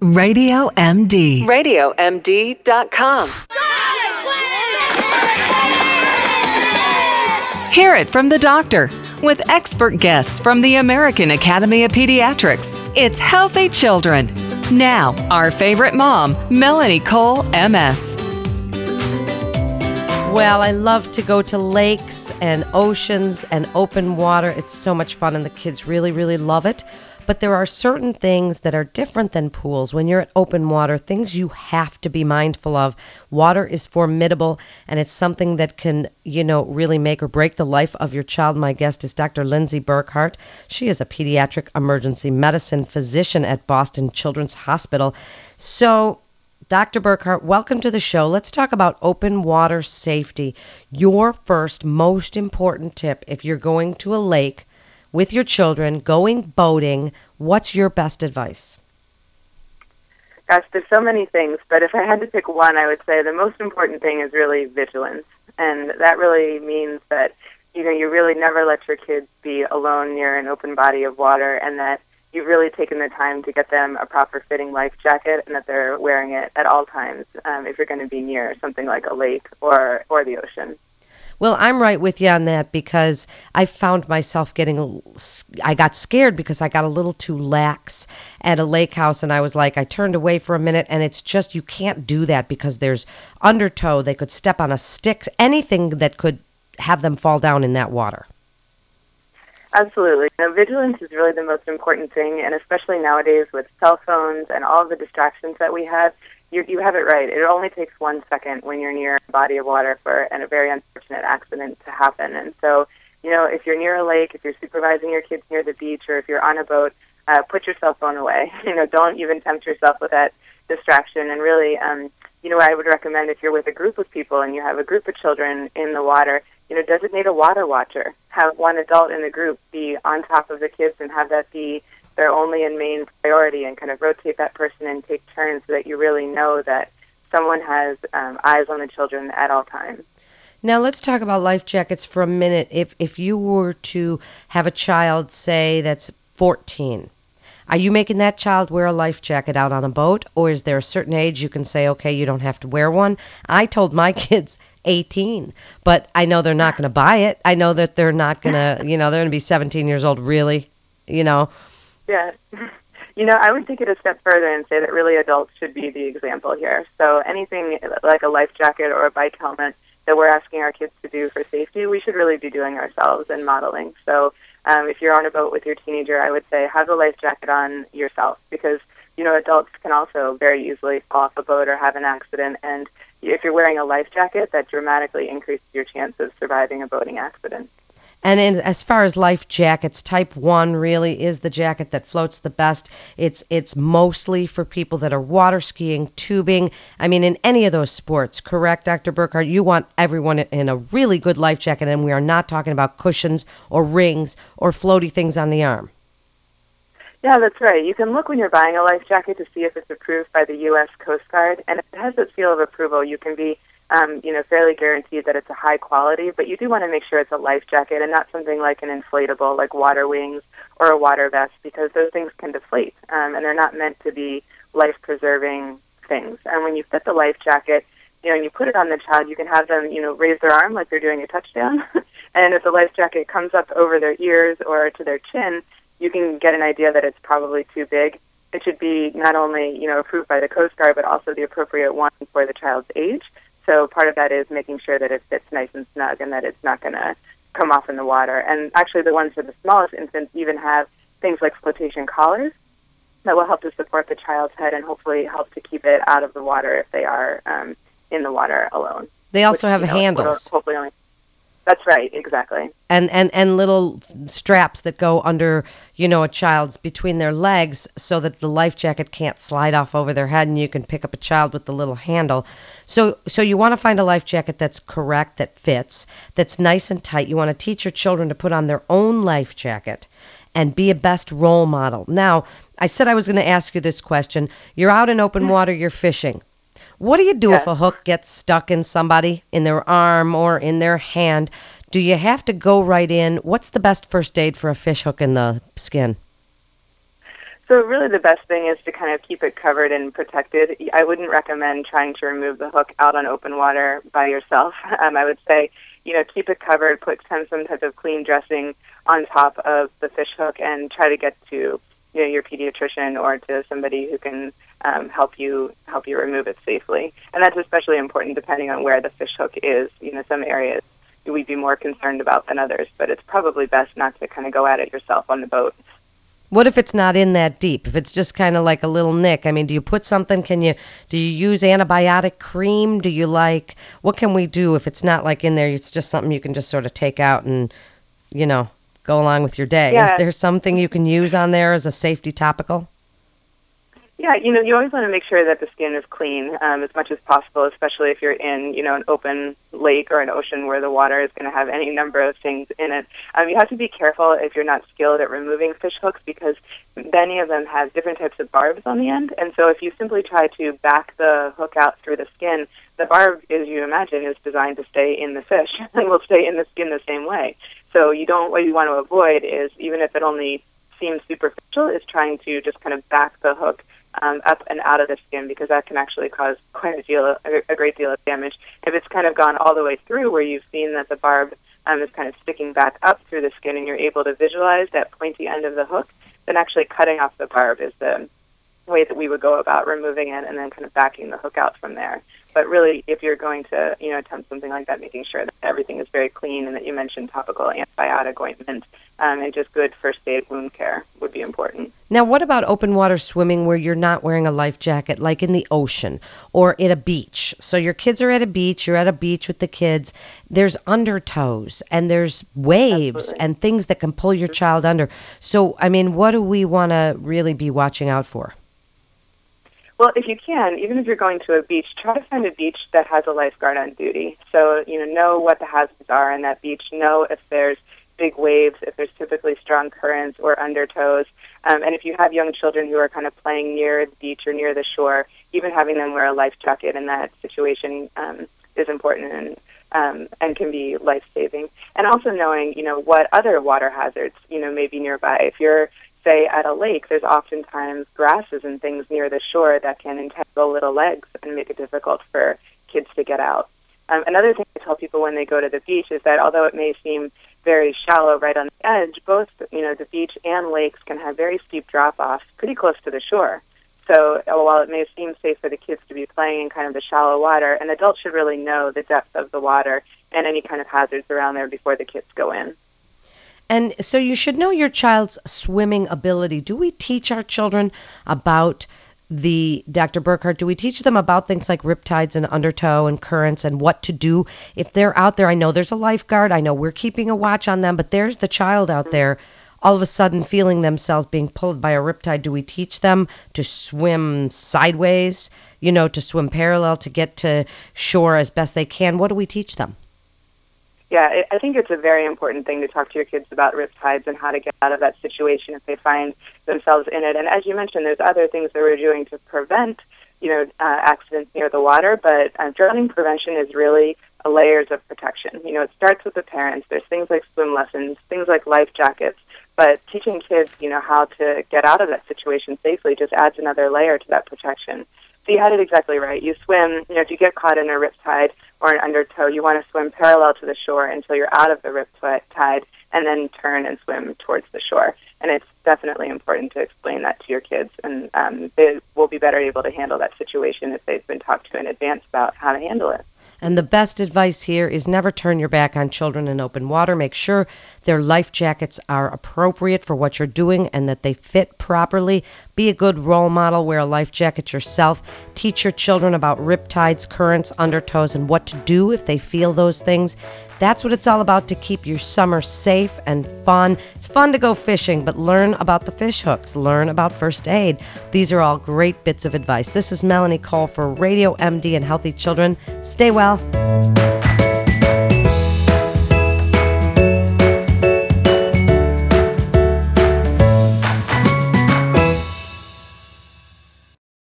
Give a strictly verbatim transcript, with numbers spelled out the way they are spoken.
Radio M D. radio m d dot com. Hear it from the doctor with expert guests from the American Academy of Pediatrics. It's Healthy Children. Now, our favorite mom, Melanie Cole, M S. Well, I love to go to lakes and oceans and open water. It's so much fun, and the kids really, really love it. But there are certain things that are different than pools. When you're at open water, things you have to be mindful of. Water is formidable, and it's something that can, you know, really make or break the life of your child. My guest is Doctor Lindsay Burkhart. She is a pediatric emergency medicine physician at Boston Children's Hospital. So, Doctor Burkhart, welcome to the show. Let's talk about open water safety. Your first most important tip if you're going to a lake with your children, going boating, what's your best advice? Gosh, there's so many things, but if I had to pick one, I would say the most important thing is really vigilance. And that really means that, you know, you really never let your kids be alone near an open body of water, and that you've really taken the time to get them a proper fitting life jacket and that they're wearing it at all times um, if you're going to be near something like a lake or, or the ocean. Well, I'm right with you on that because I found myself getting, I got scared because I got a little too lax at a lake house, and I was like, I turned away for a minute, and it's just, you can't do that because there's undertow, they could step on a stick, anything that could have them fall down in that water. Absolutely. Now, vigilance is really the most important thing, and especially nowadays with cell phones and all of the distractions that we have, You, you have it right. It only takes one second when you're near a body of water for an, a very unfortunate accident to happen. And so, you know, if you're near a lake, if you're supervising your kids near the beach, or if you're on a boat, uh, put your cell phone away. You know, don't even tempt yourself with that distraction. And really, um, you know, I would recommend if you're with a group of people and you have a group of children in the water, you know, designate a water watcher. Have one adult in the group be on top of the kids and have that be their only and main priority, and kind of rotate that person and take turns so that you really know that someone has um, eyes on the children at all times. Now let's talk about life jackets for a minute. If if you were to have a child, say, that's fourteen, are you making that child wear a life jacket out on a boat, or is there a certain age you can say, okay, you don't have to wear one? I told my kids eighteen, but I know they're not going to buy it. I know that they're not going to, you know, they're going to be seventeen years old, really, you know. Yeah. You know, I would take it a step further and say that really adults should be the example here. So anything like a life jacket or a bike helmet that we're asking our kids to do for safety, we should really be doing ourselves and modeling. So um, if you're on a boat with your teenager, I would say have the life jacket on yourself, because, you know, adults can also very easily fall off a boat or have an accident. And if you're wearing a life jacket, that dramatically increases your chance of surviving a boating accident. And in, as far as life jackets, type one really is the jacket that floats the best. It's it's mostly for people that are water skiing, tubing. I mean, in any of those sports, correct, Doctor Burkhart? You want everyone in a really good life jacket, and we are not talking about cushions or rings or floaty things on the arm. Yeah, that's right. You can look when you're buying a life jacket to see if it's approved by the U S Coast Guard, and if it has that seal of approval, you can be Um, you know, fairly guaranteed that it's a high quality, but you do want to make sure it's a life jacket and not something like an inflatable, like water wings or a water vest, because those things can deflate, um, and they're not meant to be life-preserving things. And when you fit the life jacket, you know, and you put it on the child, you can have them, you know, raise their arm like they're doing a touchdown, and if the life jacket comes up over their ears or to their chin, you can get an idea that it's probably too big. It should be not only, you know, approved by the Coast Guard, but also the appropriate one for the child's age. So part of that is making sure that it fits nice and snug and that it's not going to come off in the water. And actually the ones for the smallest infants even have things like flotation collars that will help to support the child's head and hopefully help to keep it out of the water if they are um, in the water alone. They also which, have you know, handles. Hopefully only. That's right, exactly. And, and and little straps that go under, you know, a child's between their legs so that the life jacket can't slide off over their head, and you can pick up a child with the little handle. So so you want to find a life jacket that's correct, that fits, that's nice and tight. You want to teach your children to put on their own life jacket and be a best role model. Now, I said I was going to ask you this question. You're out in open water, you're fishing. What do you do yes. if a hook gets stuck in somebody, in their arm or in their hand? Do you have to go right in? What's the best first aid for a fish hook in the skin? So really the best thing is to kind of keep it covered and protected. I wouldn't recommend trying to remove the hook out on open water by yourself. Um, I would say, you know, keep it covered, put some, some type of clean dressing on top of the fish hook, and try to get to, you know, your pediatrician or to somebody who can um, help you help you remove it safely. And that's especially important depending on where the fish hook is. You know, some areas we'd be more concerned about than others, but it's probably best not to kind of go at it yourself on the boat. What if it's not in that deep? If it's just kind of like a little nick? I mean, do you put something? Can you do you use antibiotic cream? Do you like what can we do if it's not like in there? It's just something you can just sort of take out and, you know, go along with your day. Yeah. Is there something you can use on there as a safety topical? Yeah, you know, you always want to make sure that the skin is clean um, as much as possible, especially if you're in, you know, an open lake or an ocean where the water is going to have any number of things in it. Um, you have to be careful if you're not skilled at removing fish hooks, because many of them have different types of barbs on the end. And so if you simply try to back the hook out through the skin, the barb, as you imagine, is designed to stay in the fish and will stay in the skin the same way. So you don't, what you want to avoid is, even if it only seems superficial, is trying to just kind of back the hook Um, up and out of the skin, because that can actually cause quite a deal, a, a great deal of damage. If it's kind of gone all the way through, where you've seen that the barb um, is kind of sticking back up through the skin, and you're able to visualize that pointy end of the hook, then actually cutting off the barb is the way that we would go about removing it, and then kind of backing the hook out from there. But really, if you're going to, you know, attempt something like that, making sure that everything is very clean, and that you mentioned topical antibiotic ointment um, and just good first aid wound care would be important. Now, what about open water swimming where you're not wearing a life jacket, like in the ocean or at a beach? So your kids are at a beach, you're at a beach with the kids. There's undertows and there's waves Absolutely. and things that can pull your child under. So, I mean, what do we want to really be watching out for? Well, if you can, even if you're going to a beach, try to find a beach that has a lifeguard on duty. So, you know, know what the hazards are in that beach. Know if there's big waves, if there's typically strong currents or undertows. Um, and if you have young children who are kind of playing near the beach or near the shore, even having them wear a life jacket in that situation um, is important and um, and can be life-saving. And also knowing, you know, what other water hazards, you know, may be nearby. If you're say at a lake, there's oftentimes grasses and things near the shore that can entangle little legs and make it difficult for kids to get out. Um, another thing I tell people when they go to the beach is that although it may seem very shallow right on the edge, both, you know, the beach and lakes can have very steep drop-offs pretty close to the shore. So while it may seem safe for the kids to be playing in kind of the shallow water, an adult should really know the depth of the water and any kind of hazards around there before the kids go in. And so you should know your child's swimming ability. Do we teach our children about the, Doctor Burkhardt, do we teach them about things like riptides and undertow and currents and what to do if they're out there? I know there's a lifeguard. I know we're keeping a watch on them, but there's the child out there all of a sudden feeling themselves being pulled by a riptide. Do we teach them to swim sideways, you know, to swim parallel, to get to shore as best they can? What do we teach them? Yeah, I think it's a very important thing to talk to your kids about riptides and how to get out of that situation if they find themselves in it. And as you mentioned, there's other things that we're doing to prevent, you know, uh, accidents near the water, but uh, drowning prevention is really a layers of protection. You know, it starts with the parents. There's things like swim lessons, things like life jackets, but teaching kids, you know, how to get out of that situation safely just adds another layer to that protection. So you had it exactly right. You swim, you know, if you get caught in a riptide or an undertow, you want to swim parallel to the shore until you're out of the riptide and then turn and swim towards the shore. And it's definitely important to explain that to your kids, and um, they will be better able to handle that situation if they've been talked to in advance about how to handle it. And the best advice here is never turn your back on children in open water. Make sure their life jackets are appropriate for what you're doing and that they fit properly. Be a good role model. Wear a life jacket yourself. Teach your children about riptides, currents, undertows, and what to do if they feel those things. That's what it's all about to keep your summer safe and fun. It's fun to go fishing, but learn about the fish hooks. Learn about first aid. These are all great bits of advice. This is Melanie Cole for Radio M D and Healthy Children. Stay well.